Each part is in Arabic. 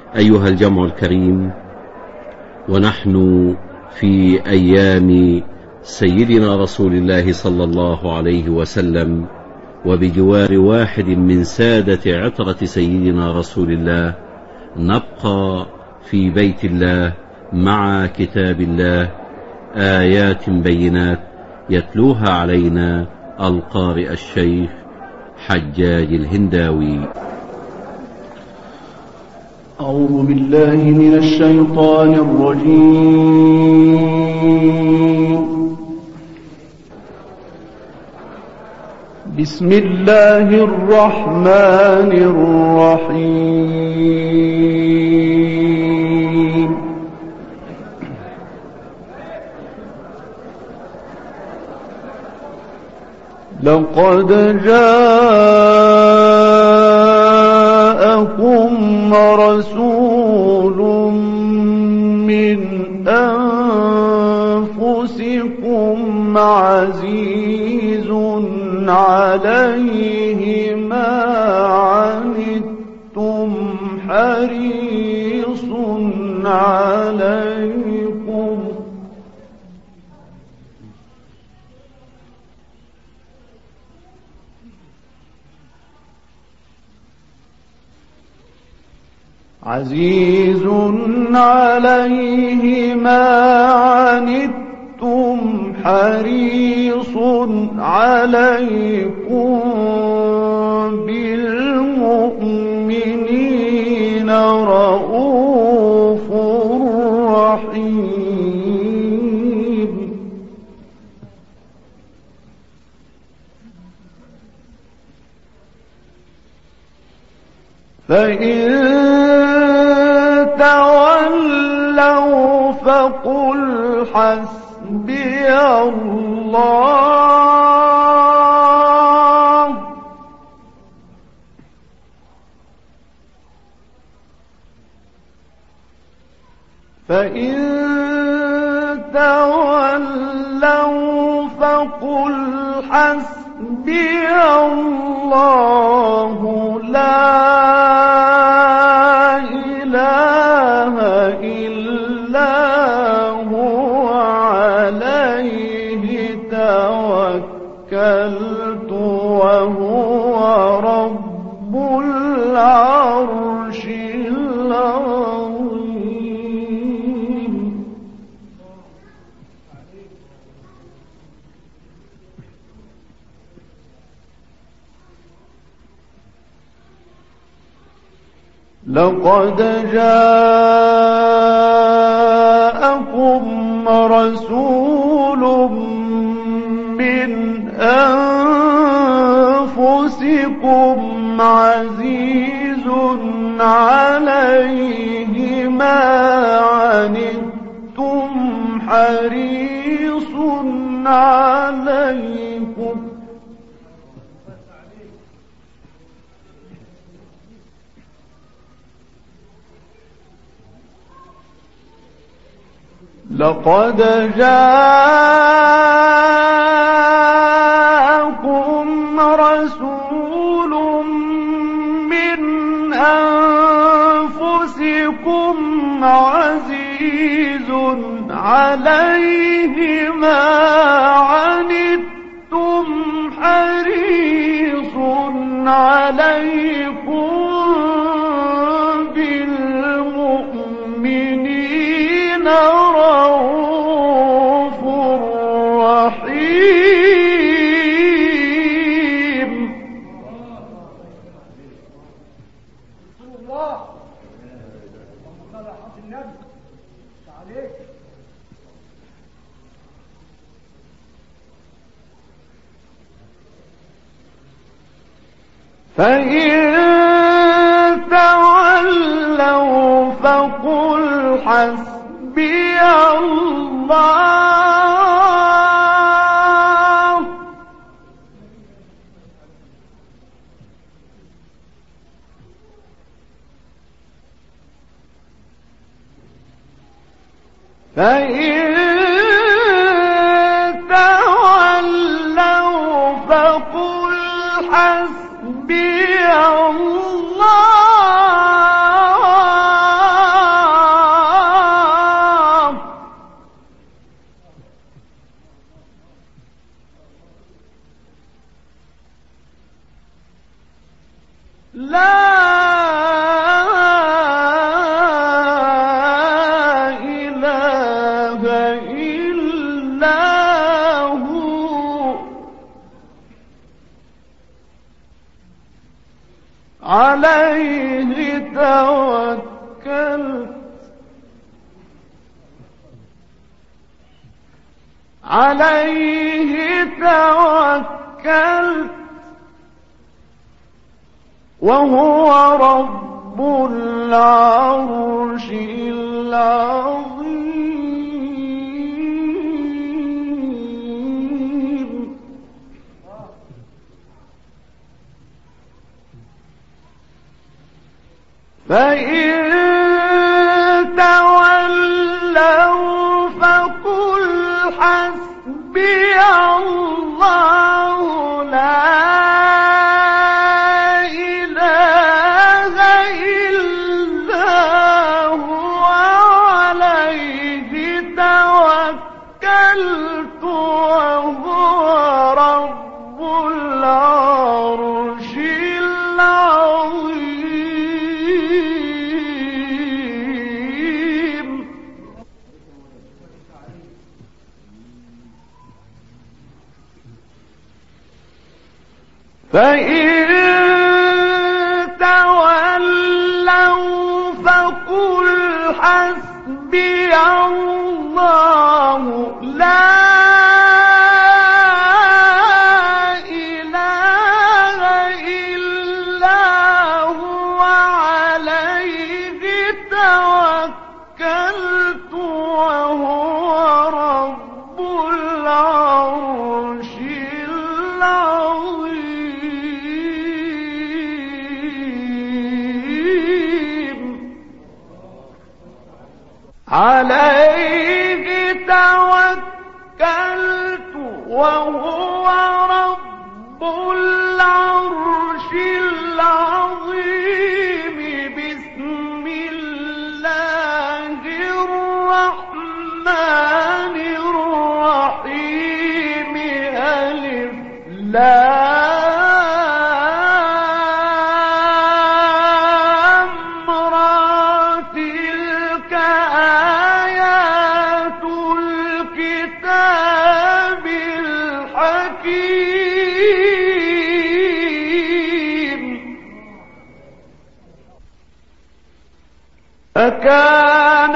أيها الجمع الكريم، ونحن في أيام سيدنا رسول الله صلى الله عليه وسلم، وبجوار واحد من سادة عطرة سيدنا رسول الله، نبقى في بيت الله مع كتاب الله، آيات بينات يتلوها علينا القارئ الشيخ حجاج الهنداوي. أعوذ بالله من الشيطان الرجيم. بسم الله الرحمن الرحيم. لقد جاءكم رسول من أنفسكم عزيز عليه ما عنتم حريص عليكم ما عنتم حريص عليكم بالمؤمنين رؤوف رحيم. فإن تولوا فقل حسبي الله فإن تولوا فقل حسبي الله لا إله إلا هو عليه توكلت وهو رب العرش العظيم. لقد جاءكم رسول من أنفسكم عزيز عليه ما عنتم حريص عليكم لقد جاءكم رسول من أنفسكم عزيز عليه ما عنتم حريص عليكم بالمؤمنين رؤوف رحيم. فإن تولوا فقل حسبي الله فإن تولوا فقل حسبي الله توكلت وهو رب العرش العظيم فإن تولوا فقل حسبي الله لا إله إلا هو عليه توكلت وهو رب العرش العظيم فإن تولوا فقل حسبي الله لا إله إلا هو عليه توكلت وهو رب العرش العظيم عليه توكلت وهو رب العرش العظيم بسم الله الرحمن الرحيم ألف لام را تلك آيات الكتاب الحكيم أكان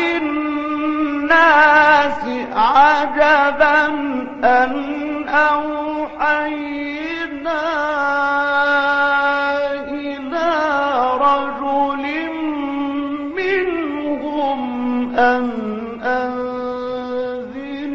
للناس عجبا أن أوحينا إلى رجل منهم أن أنذر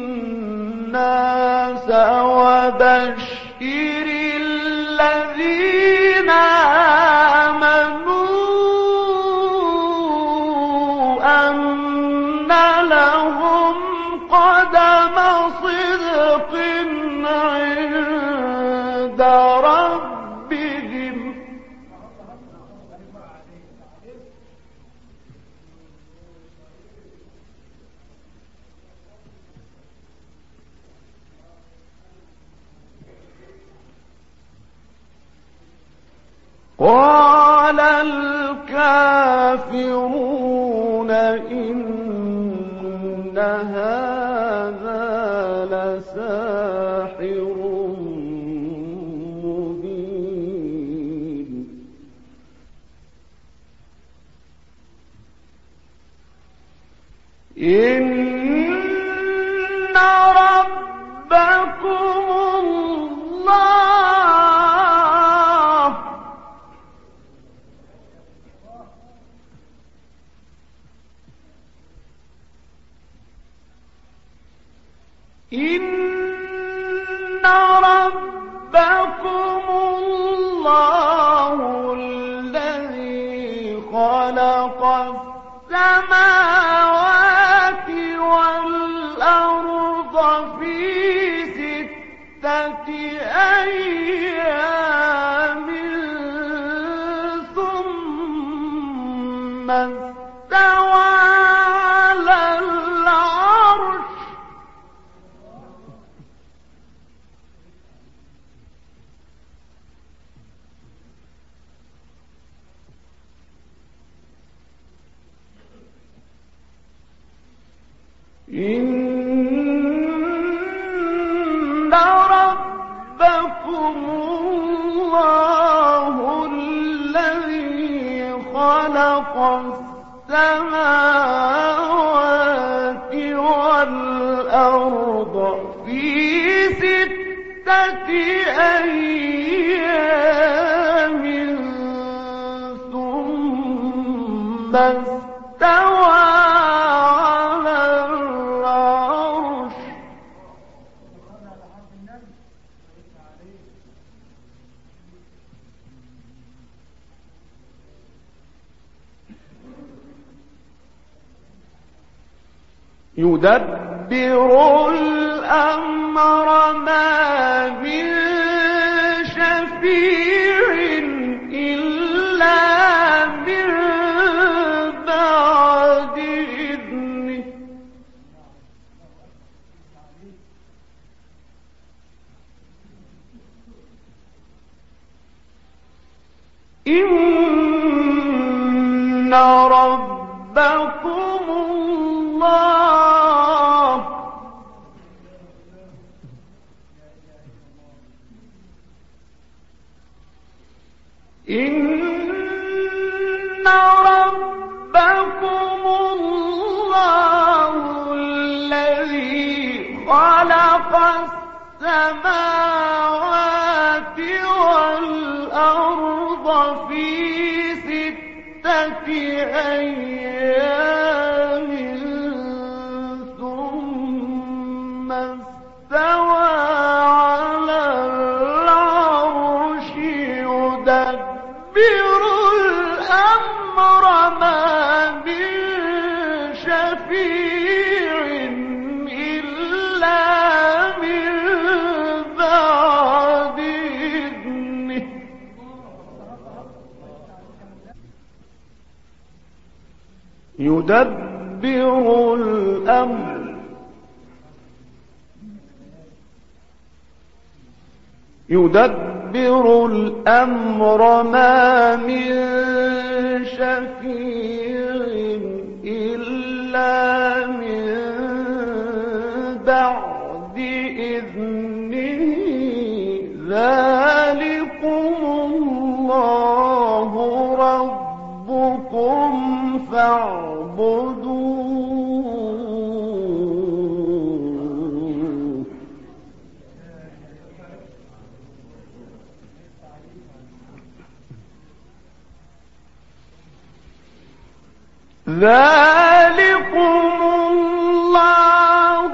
الناس وبشر الذين آمنوا أن لهم قدم صدق عند ربهم قال الكافرون إن هذا لساحر مبين إن ربكم الله إن ربكم الله الذي خلق السماوات والأرض في 6 أيام ثم استوى على العرش إن ربكم الله الذي خلق السماوات والأرض في 6 أيام ثم استوى على العرش يدبر الأمر ما من شفيع إلا من بعد إذنه إن ربكم الله إن ربكم الله الذي خلق السماوات والأرض في 6 أيام ثم استوى على العرش يدبر الأمر ما من شفيع إلا من بعد إذنه يدبر الأمر ما من شفيع إلا من بعد إذنه ذلكم الله ربكم فاعبدوه ذلكم الله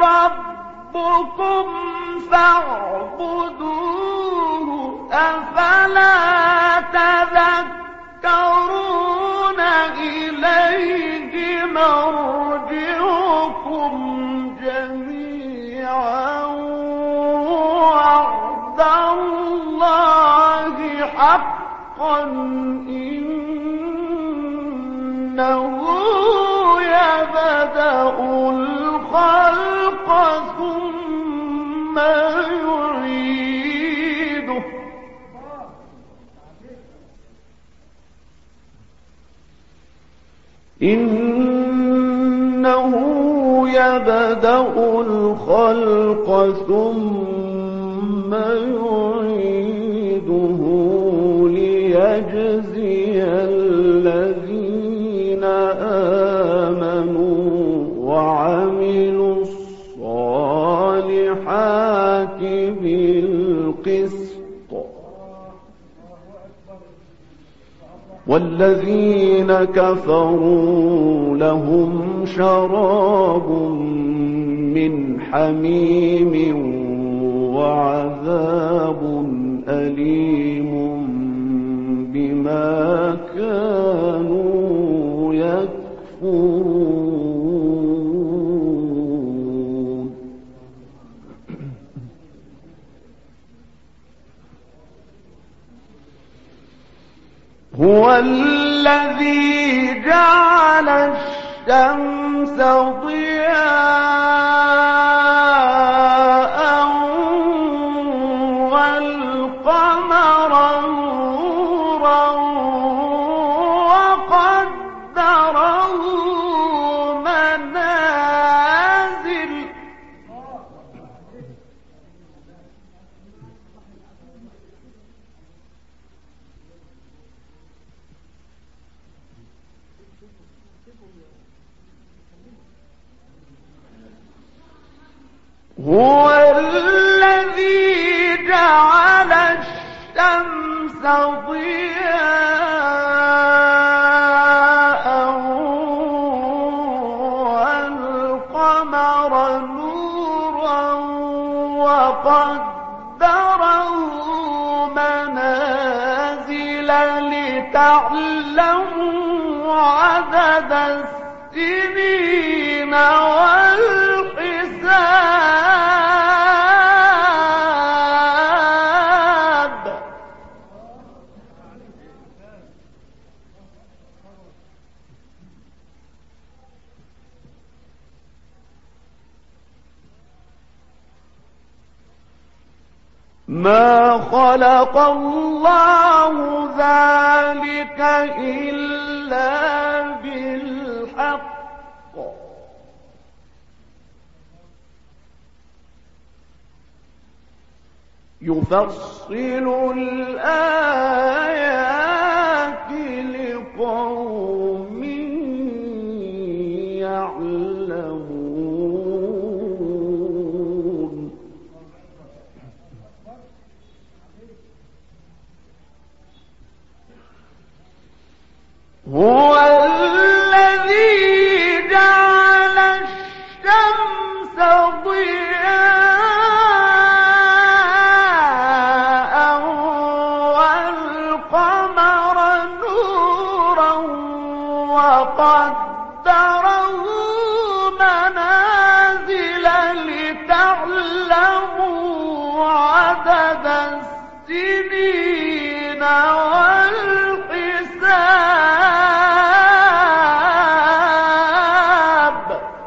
ربكم فاعبدوه أفلا تذكرون إليه مرجعكم جميعا وعد الله حقا إنه يبدأ الخلق ثم يعيده إنه يبدأ الخلق ثم يعيده ليجزي الذين آمنوا وعملوا الصالحات بالقسط والذين كفروا لهم شراب من حميم وعذاب أليم بما كانوا يكفرون هو الذي جعل الشمس ضياء والقمر نورا وقدره منازل هو الذي جعل الشمس ضياء والقمر نورا وقدره منازل لتعلموا عدد السنين والحساب. ما خلق الله ذلك إلا بالحق يفصل الآيات لقوم يعلمون. هو الذي جعل الشمس ضياء والقمر نورا وقدره منازل لتعلموا عدد السنين والحساب.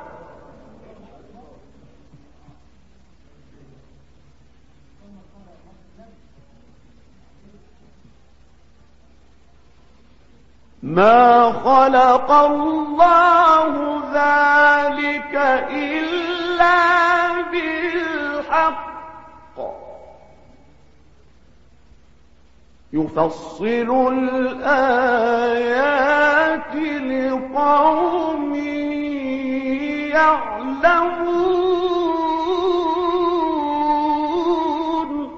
ما خلق الله ذلك إلا بالحق يفصل الآيات لقوم يعلمون.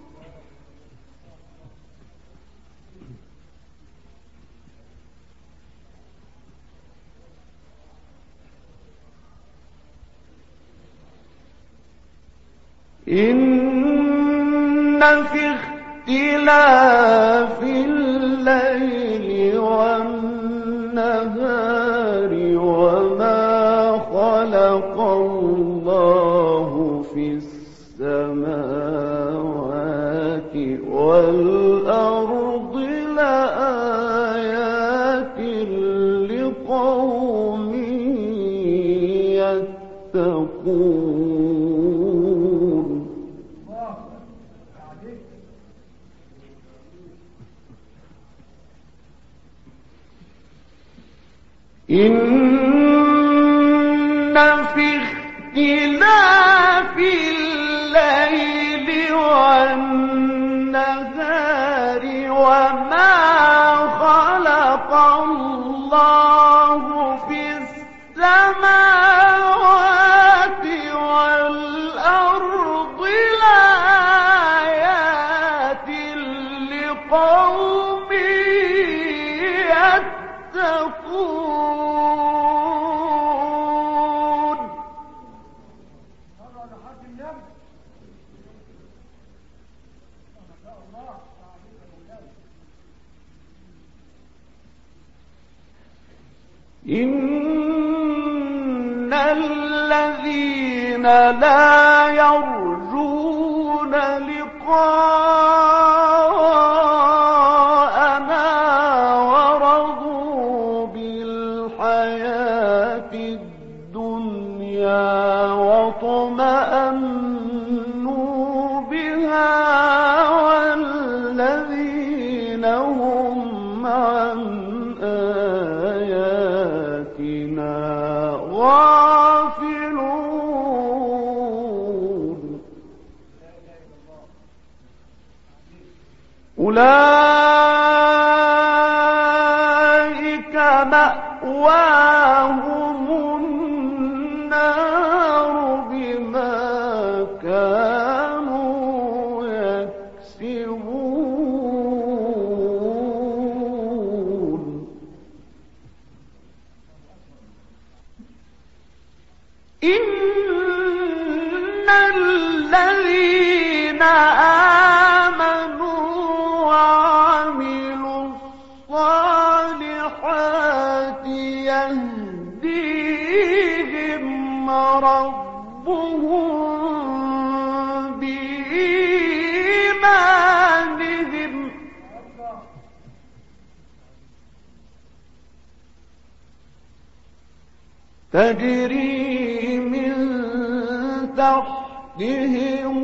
إن في اختلاف الليل والنهار وما خلق الله في السماوات والأرض لآيات لقوم يتقون. إن في اختلاف الليل والنهار وما خلق الله في السماوات والأرض لآيات لقوم يتقون. إن الذين لا يرجون لقاءنا ورضوا بالحياة الدنيا واطمأنوا بها والذين هم عن آياتنا غافلون. أولئك مأواهم النار بما كانوا يكسبون إن الذين آمنوا وعملوا الصالحات يهديهم ربهم بإيمانهم تجري من تحتهم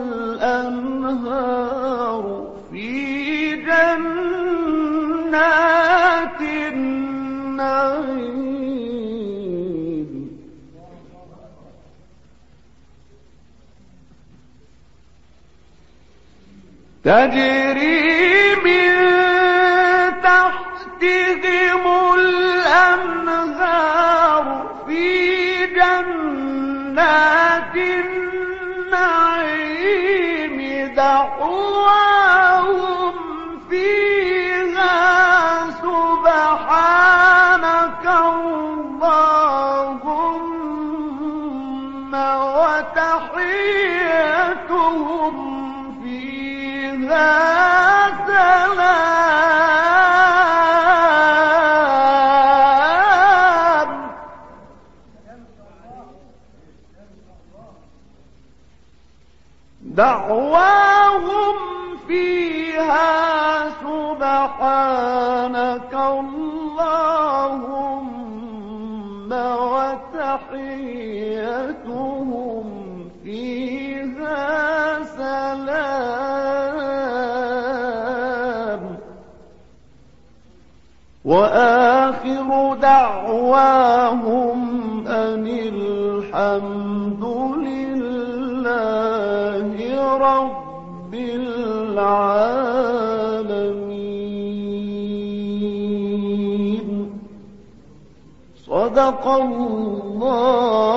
الأنهار في جنات النعيم تجري من تحتهم الأنهار في جنات النعيم دعواهم فيها سبحانك اللهم وتحيتهم فيها سلام دعواهم فيها سبحانك اللهم وتحيتهم فيها سلام وآخر دعواهم أن الحمد لله رب العالمين صدق الله